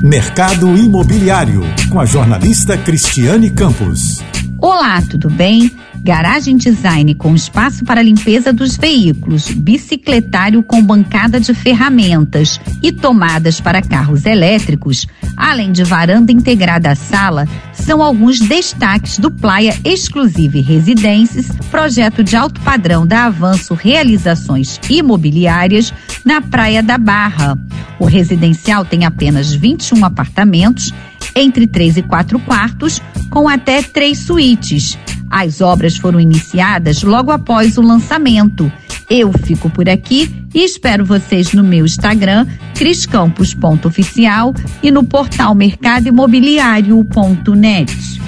Mercado Imobiliário, com a jornalista Cristiane Campos. Olá, tudo bem? Garagem Design com espaço para limpeza dos veículos, bicicletário com bancada de ferramentas e tomadas para carros elétricos, além de varanda integrada à sala, são alguns destaques do Playa Exclusive Residências, projeto de alto padrão da Avanço Realizações Imobiliárias na Praia da Barra. O residencial tem apenas 21 apartamentos, entre 3 e 4 quartos, com até 3 suítes. As obras foram iniciadas logo após o lançamento. Eu fico por aqui e espero vocês no meu Instagram, criscampos.oficial, e no portal mercadoimobiliario.net.